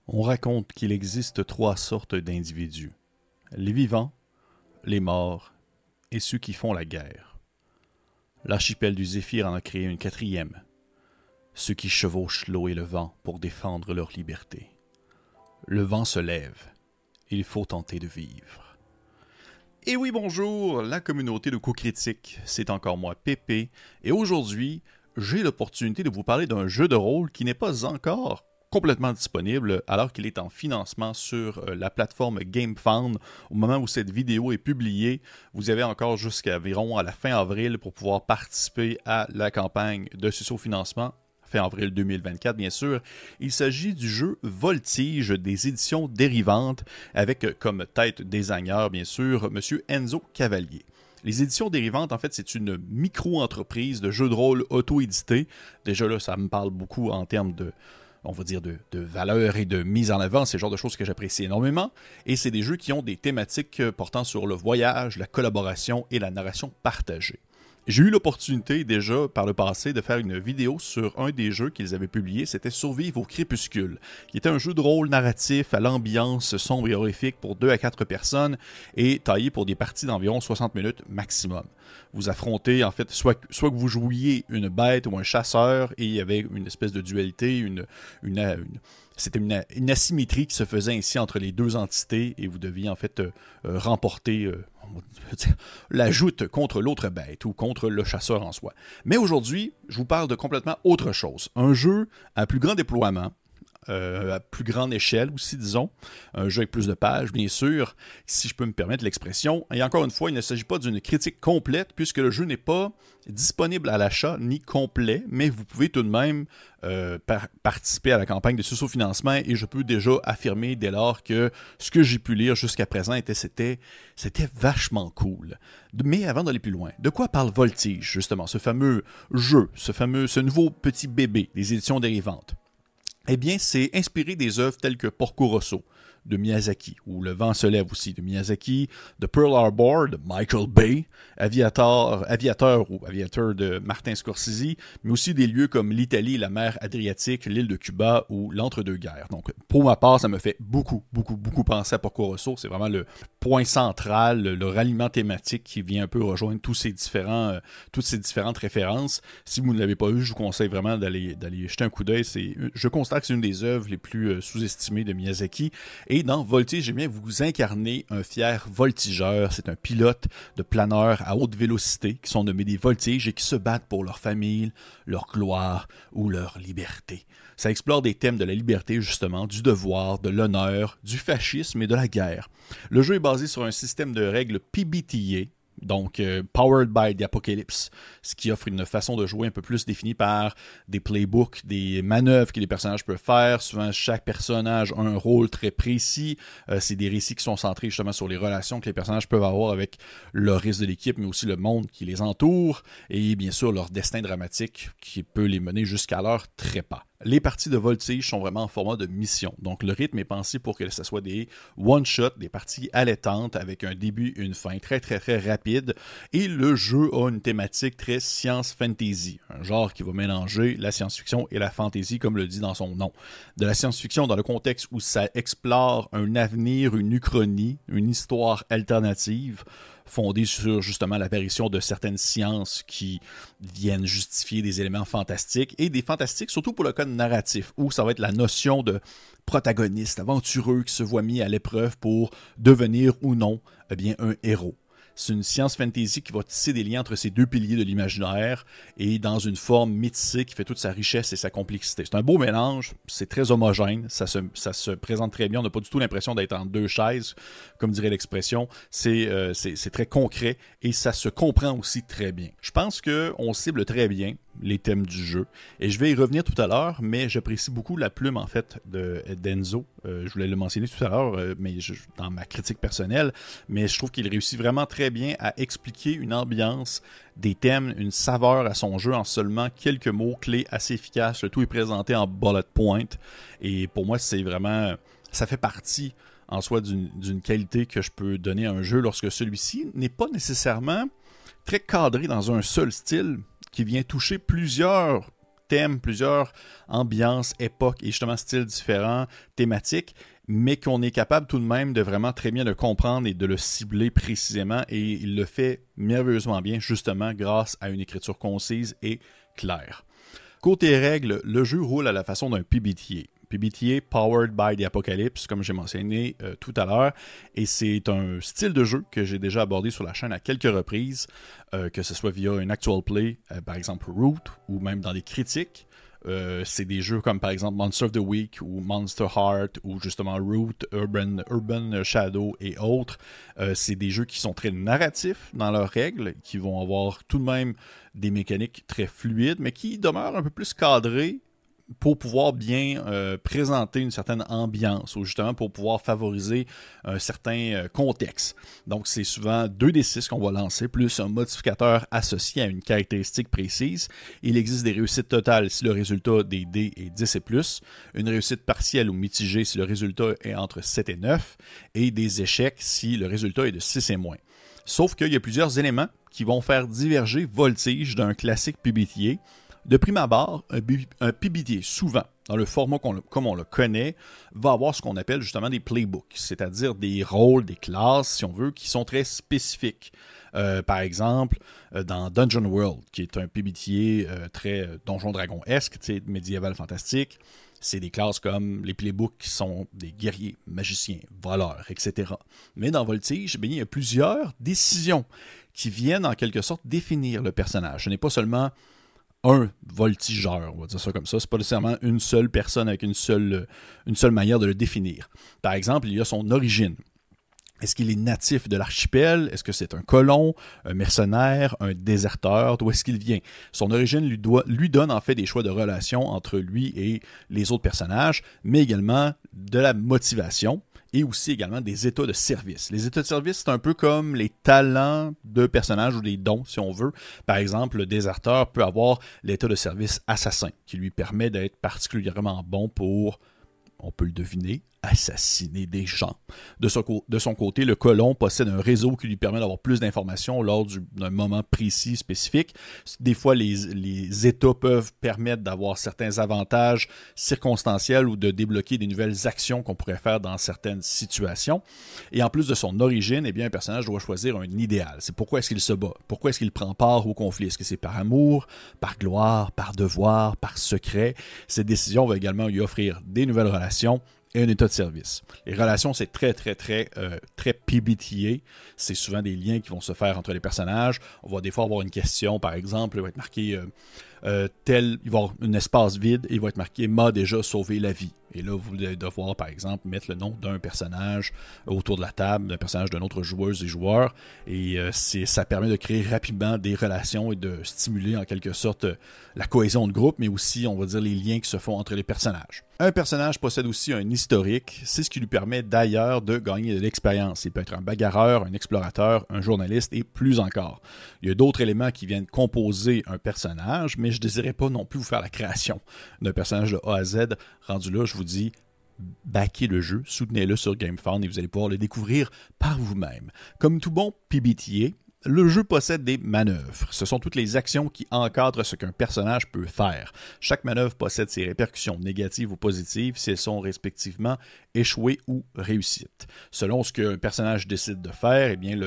On raconte qu'il existe trois sortes d'individus: les vivants, les morts et ceux qui font la guerre. L'archipel du Zéphyr en a créé une quatrième: ceux qui chevauchent l'eau et le vent pour défendre leur liberté. Le vent se lève, il faut tenter de vivre. Et oui, bonjour, la communauté de coups critiques, c'est encore moi, Pépé, et aujourd'hui, j'ai l'opportunité de vous parler d'un jeu de rôle qui n'est pas encore complètement disponible alors qu'il est en financement sur la plateforme GameFound. Au moment où cette vidéo est publiée, vous avez encore jusqu'à environ à la fin avril pour pouvoir participer à la campagne de sous-financement. Fin avril 2024, bien sûr. Il s'agit du jeu Voltige des éditions Dérivantes avec comme tête designer, bien sûr, M. Enzo Cavalier. Les éditions Dérivantes, en fait, c'est une micro-entreprise de jeux de rôle auto-édité. Déjà là, ça me parle beaucoup en termes de, on va dire, de valeur et de mise en avant. C'est le genre de choses que j'apprécie énormément. Et c'est des jeux qui ont des thématiques portant sur le voyage, la collaboration et la narration partagée. J'ai eu l'opportunité déjà par le passé de faire une vidéo sur un des jeux qu'ils avaient publié, c'était Survivre au crépuscule, qui était un jeu de rôle narratif à l'ambiance sombre et horrifique pour 2 à 4 personnes et taillé pour des parties d'environ 60 minutes maximum. Vous affrontez en fait soit que vous jouiez une bête ou un chasseur et il y avait une espèce de dualité, c'était une asymétrie qui se faisait ainsi entre les deux entités et vous deviez en fait remporter la joute contre l'autre bête ou contre le chasseur en soi. Mais aujourd'hui, je vous parle de complètement autre chose. Un jeu à plus grand déploiement, à plus grande échelle aussi, disons. Un jeu avec plus de pages, bien sûr, si je peux me permettre l'expression. Et encore une fois, il ne s'agit pas d'une critique complète, puisque le jeu n'est pas disponible à l'achat ni complet, mais vous pouvez tout de même participer à la campagne de sous-financement et je peux déjà affirmer dès lors que ce que j'ai pu lire jusqu'à présent c'était vachement cool. Mais avant d'aller plus loin, de quoi parle Voltige, justement, ce fameux jeu, ce nouveau petit bébé des éditions Dérivantes? Eh bien, c'est inspiré des œuvres telles que Porco Rosso de Miyazaki, ou Le vent se lève aussi de Miyazaki, de Pearl Harbor de Michael Bay, Aviator de Martin Scorsese, mais aussi des lieux comme l'Italie, la mer Adriatique, l'île de Cuba ou l'entre-deux-guerres. Donc, pour ma part, ça me fait beaucoup penser à Porco Rosso. C'est vraiment le point central, le ralliement thématique qui vient un peu rejoindre toutes ces différentes références. Si vous ne l'avez pas vu, je vous conseille vraiment d'aller jeter un coup d'œil. Je constate que c'est une des œuvres les plus sous-estimées de Miyazaki. Et dans Voltige, j'aime bien vous incarner un fier voltigeur. C'est un pilote de planeurs à haute vélocité qui sont nommés des voltiges et qui se battent pour leur famille, leur gloire ou leur liberté. Ça explore des thèmes de la liberté, justement, du devoir, de l'honneur, du fascisme et de la guerre. Le jeu est basé sur un système de règles PBTA, donc Powered by the Apocalypse, ce qui offre une façon de jouer un peu plus définie par des playbooks, des manœuvres que les personnages peuvent faire. Souvent, chaque personnage a un rôle très précis. C'est des récits qui sont centrés justement sur les relations que les personnages peuvent avoir avec le reste de l'équipe, mais aussi le monde qui les entoure, et bien sûr leur destin dramatique qui peut les mener jusqu'à leur trépas. Les parties de Voltige sont vraiment en format de mission. Donc, le rythme est pensé pour que ce soit des one-shots, des parties allaitantes avec un début et une fin très rapide. Et le jeu a une thématique très science-fantasy, un genre qui va mélanger la science-fiction et la fantasy, comme le dit dans son nom. De la science-fiction dans le contexte où ça explore un avenir, une uchronie, une histoire alternative, fondée sur justement l'apparition de certaines sciences qui viennent justifier des éléments fantastiques et des fantastiques surtout pour le code narratif où ça va être la notion de protagoniste aventureux qui se voit mis à l'épreuve pour devenir ou non un héros. C'est une science fantasy qui va tisser des liens entre ces deux piliers de l'imaginaire et dans une forme métissée qui fait toute sa richesse et sa complexité. C'est un beau mélange, c'est très homogène, ça se présente très bien, on n'a pas du tout l'impression d'être en deux chaises, comme dirait l'expression. C'est très concret et ça se comprend aussi très bien. Je pense qu'on cible très bien les thèmes du jeu. Et je vais y revenir tout à l'heure, mais j'apprécie beaucoup la plume, en fait, d'Enzo. Je voulais le mentionner tout à l'heure, dans ma critique personnelle, mais je trouve qu'il réussit vraiment très bien à expliquer une ambiance, des thèmes, une saveur à son jeu en seulement quelques mots-clés assez efficaces. Le tout est présenté en bullet point. Et pour moi, c'est vraiment... ça fait partie en soi d'une qualité que je peux donner à un jeu lorsque celui-ci n'est pas nécessairement très cadré dans un seul style, qui vient toucher plusieurs thèmes, plusieurs ambiances, époques et justement styles différents, thématiques, mais qu'on est capable tout de même de vraiment très bien le comprendre et de le cibler précisément, et il le fait merveilleusement bien, justement grâce à une écriture concise et claire. Côté règles, le jeu roule à la façon d'un PBTA. PBTA, Powered by the Apocalypse, comme j'ai mentionné tout à l'heure, et c'est un style de jeu que j'ai déjà abordé sur la chaîne à quelques reprises, que ce soit via un actual play, par exemple Root, ou même dans des critiques. C'est des jeux comme par exemple Monster of the Week ou Monster Heart ou justement Root, Urban Shadow et autres. C'est des jeux qui sont très narratifs dans leurs règles, qui vont avoir tout de même des mécaniques très fluides, mais qui demeurent un peu plus cadrés pour pouvoir bien présenter une certaine ambiance ou justement pour pouvoir favoriser un certain contexte. Donc, c'est souvent 2d6 qu'on va lancer, plus un modificateur associé à une caractéristique précise. Il existe des réussites totales si le résultat des dés est 10 et plus, une réussite partielle ou mitigée si le résultat est entre 7 et 9, et des échecs si le résultat est de 6 et moins. Sauf qu'il y a plusieurs éléments qui vont faire diverger Voltige d'un classique PBTA. De prime abord, un PBTA, souvent, dans le format comme on le connaît, va avoir ce qu'on appelle justement des playbooks, c'est-à-dire des rôles, des classes, si on veut, qui sont très spécifiques. Par exemple, dans Dungeon World, qui est un PBTA très Donjon Dragon-esque, médiéval fantastique, c'est des classes comme les playbooks qui sont des guerriers, magiciens, voleurs, etc. Mais dans Voltige, il y a plusieurs décisions qui viennent en quelque sorte définir le personnage. Ce n'est pas seulement un voltigeur, on va dire ça comme ça. C'est pas nécessairement une seule personne avec une seule manière de le définir. Par exemple, il y a son origine. Est-ce qu'il est natif de l'archipel? Est-ce que c'est un colon, un mercenaire, un déserteur? D'où est-ce qu'il vient? Son origine lui donne en fait des choix de relations entre lui et les autres personnages, mais également de la motivation et aussi également des états de service. Les états de service, c'est un peu comme les talents de personnages ou des dons, si on veut. Par exemple, le déserteur peut avoir l'état de service assassin, qui lui permet d'être particulièrement bon pour, on peut le deviner, assassiner des gens. De son côté, le colon possède un réseau qui lui permet d'avoir plus d'informations lors d'un moment précis, spécifique. Des fois, les états peuvent permettre d'avoir certains avantages circonstanciels ou de débloquer des nouvelles actions qu'on pourrait faire dans certaines situations. Et en plus de son origine, eh bien, un personnage doit choisir un idéal. C'est pourquoi est-ce qu'il se bat? Pourquoi est-ce qu'il prend part au conflit? Est-ce que c'est par amour, par gloire, par devoir, par secret? Cette décision va également lui offrir des nouvelles relations et un état de service. Les relations, c'est très PBTA. C'est souvent des liens qui vont se faire entre les personnages. On va des fois avoir une question, par exemple, il va être marqué il va y avoir un espace vide et il va être marqué « m'a déjà sauvé la vie ». Et là, vous allez devoir, par exemple, mettre le nom d'un personnage autour de la table, d'un personnage d'une autre joueuse et joueur. Et ça permet de créer rapidement des relations et de stimuler en quelque sorte la cohésion de groupe, mais aussi, on va dire, les liens qui se font entre les personnages. Un personnage possède aussi un historique. C'est ce qui lui permet d'ailleurs de gagner de l'expérience. Il peut être un bagarreur, un explorateur, un journaliste et plus encore. Il y a d'autres éléments qui viennent composer un personnage, mais je ne désirais pas non plus vous faire la création d'un personnage de A à Z. Rendu là, je vous dis, backez le jeu, soutenez-le sur GameFound et vous allez pouvoir le découvrir par vous-même. Comme tout bon PBTA, le jeu possède des manœuvres. Ce sont toutes les actions qui encadrent ce qu'un personnage peut faire. Chaque manœuvre possède ses répercussions négatives ou positives si elles sont respectivement échouées ou réussites. Selon ce qu'un personnage décide de faire, eh bien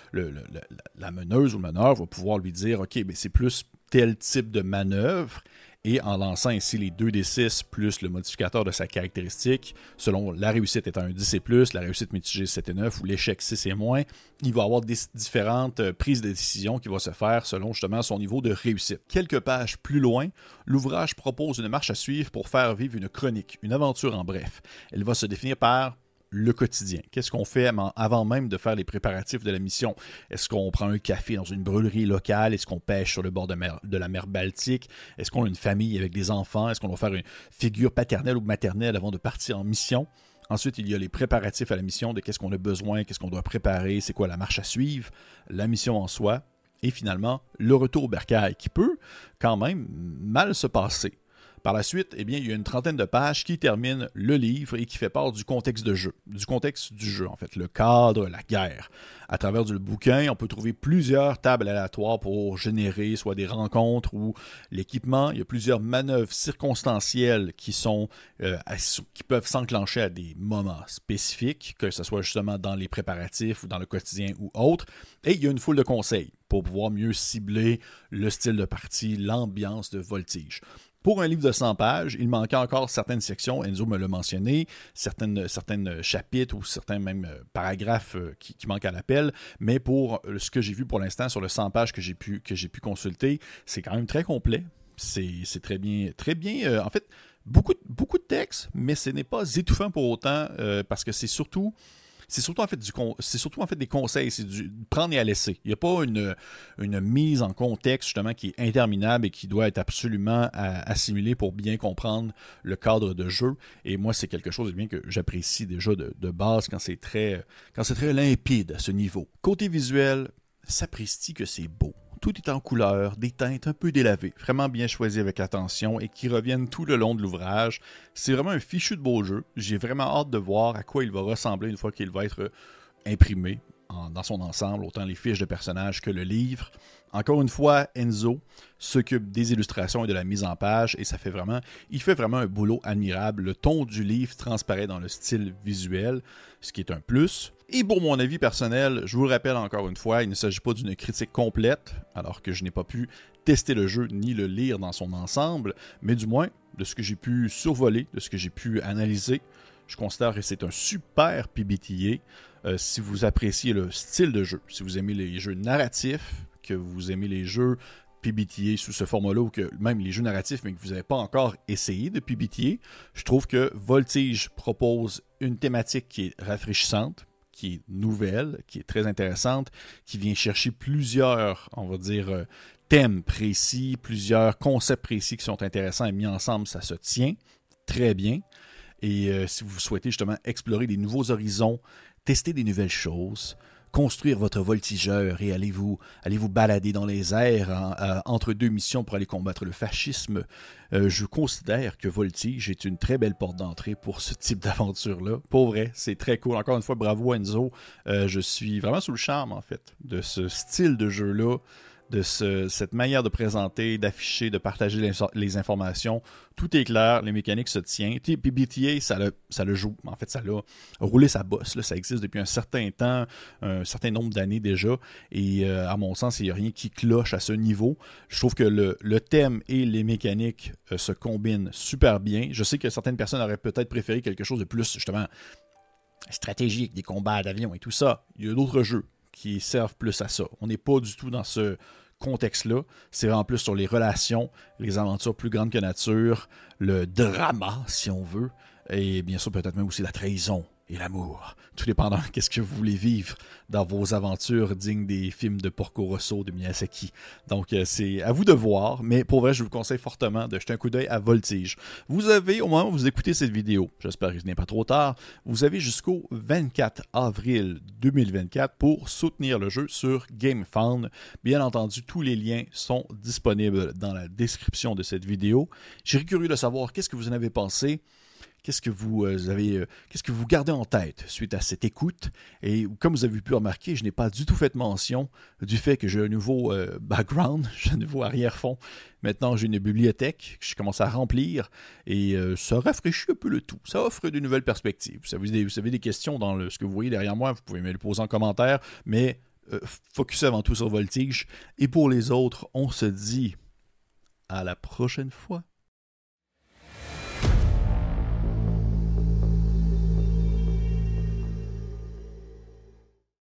la meneuse ou le meneur va pouvoir lui dire « Ok, mais c'est plus tel type de manœuvre ». Et en lançant ainsi les 2d6 plus le modificateur de sa caractéristique, selon la réussite étant un 10 et plus, la réussite mitigée 7 et 9 ou l'échec 6 et moins, il va avoir différentes prises de décision qui vont se faire selon justement son niveau de réussite. Quelques pages plus loin, l'ouvrage propose une marche à suivre pour faire vivre une chronique, une aventure en bref. Elle va se définir par le quotidien. Qu'est-ce qu'on fait avant même de faire les préparatifs de la mission? Est-ce qu'on prend un café dans une brûlerie locale? Est-ce qu'on pêche sur le bord de la mer Baltique? Est-ce qu'on a une famille avec des enfants? Est-ce qu'on doit faire une figure paternelle ou maternelle avant de partir en mission? Ensuite, il y a les préparatifs à la mission de qu'est-ce qu'on a besoin, qu'est-ce qu'on doit préparer, c'est quoi la marche à suivre, la mission en soi, et finalement, le retour au bercail qui peut quand même mal se passer. Par la suite, eh bien, il y a une trentaine de pages qui terminent le livre et qui fait part du contexte du jeu, en fait, le cadre, la guerre. À travers du bouquin, on peut trouver plusieurs tables aléatoires pour générer soit des rencontres ou l'équipement. Il y a plusieurs manœuvres circonstancielles qui peuvent s'enclencher à des moments spécifiques, que ce soit justement dans les préparatifs ou dans le quotidien ou autre. Et il y a une foule de conseils pour pouvoir mieux cibler le style de partie, l'ambiance de Voltige. Pour un livre de 100 pages, il manquait encore certaines sections, Enzo me l'a mentionné, certaines chapitres ou certains même paragraphes qui manquent à l'appel, mais pour ce que j'ai vu pour l'instant sur le 100 pages que j'ai pu consulter, c'est quand même très complet, c'est très bien, en fait, beaucoup de texte, mais ce n'est pas étouffant pour autant, parce que c'est surtout en fait des conseils, c'est du prendre et à laisser. Il n'y a pas une mise en contexte justement qui est interminable et qui doit être absolument assimilée pour bien comprendre le cadre de jeu. Et moi, c'est quelque chose bien que j'apprécie déjà de base quand c'est très limpide à ce niveau. Côté visuel, s'apprécie que c'est beau. Tout est en couleur, des teintes un peu délavées, vraiment bien choisies avec attention et qui reviennent tout le long de l'ouvrage. C'est vraiment un fichu de beau jeu. J'ai vraiment hâte de voir à quoi il va ressembler une fois qu'il va être imprimé dans son ensemble, autant les fiches de personnages que le livre. Encore une fois, Enzo s'occupe des illustrations et de la mise en page et il fait vraiment un boulot admirable. Le ton du livre transparaît dans le style visuel, ce qui est un plus. Et pour mon avis personnel, je vous le rappelle encore une fois, il ne s'agit pas d'une critique complète, alors que je n'ai pas pu tester le jeu ni le lire dans son ensemble, mais du moins, de ce que j'ai pu survoler, de ce que j'ai pu analyser, je considère que c'est un super PBTA. Si vous appréciez le style de jeu, si vous aimez les jeux narratifs, que vous aimez les jeux PBTA sous ce format-là, ou que même les jeux narratifs, mais que vous n'avez pas encore essayé de PBTA, je trouve que Voltige propose une thématique qui est rafraîchissante, qui est nouvelle, qui est très intéressante, qui vient chercher plusieurs, on va dire, thèmes précis, plusieurs concepts précis qui sont intéressants et mis ensemble, ça se tient très bien. Et si vous souhaitez justement explorer des nouveaux horizons, tester des nouvelles choses, construire votre voltigeur et allez vous balader dans les airs entre deux missions pour aller combattre le fascisme, je considère que Voltige est une très belle porte d'entrée pour ce type d'aventure-là. Pour vrai, c'est très cool. Encore une fois, bravo Enzo. Je suis vraiment sous le charme, en fait, de ce style de jeu-là, de cette manière de présenter, d'afficher, de partager les informations. Tout est clair, les mécaniques se tiennent. PBTA, ça le joue. En fait, ça l'a roulé sa bosse. Là. Ça existe depuis un certain temps, un certain nombre d'années déjà. Et à mon sens, il n'y a rien qui cloche à ce niveau. Je trouve que le thème et les mécaniques se combinent super bien. Je sais que certaines personnes auraient peut-être préféré quelque chose de plus, justement, stratégique, des combats d'avion et tout ça. Il y a d'autres jeux qui servent plus à ça. On n'est pas du tout dans ce contexte-là. C'est vraiment plus sur les relations, les aventures plus grandes que nature, le drama, si on veut, et bien sûr peut-être même aussi la trahison et l'amour. Tout dépendant de ce que vous voulez vivre dans vos aventures dignes des films de Porco Rosso de Miyazaki. Donc c'est à vous de voir, mais pour vrai, je vous conseille fortement de jeter un coup d'œil à Voltige. Vous avez, au moment où vous écoutez cette vidéo, j'espère que ce n'est pas trop tard, vous avez jusqu'au 24 avril 2024 pour soutenir le jeu sur GameFound. Bien entendu, tous les liens sont disponibles dans la description de cette vidéo. Je serais curieux de savoir qu'est-ce que vous en avez pensé. Qu'est-ce que vous gardez en tête suite à cette écoute? Et comme vous avez pu remarquer, je n'ai pas du tout fait mention du fait que j'ai un nouveau background, j'ai un nouveau arrière-fond. Maintenant, j'ai une bibliothèque que je commence à remplir et ça rafraîchit un peu le tout. Ça offre de nouvelles perspectives. Si vous avez des questions dans ce que vous voyez derrière moi, vous pouvez me les poser en commentaire, mais focusez avant tout sur Voltige. Et pour les autres, on se dit à la prochaine fois.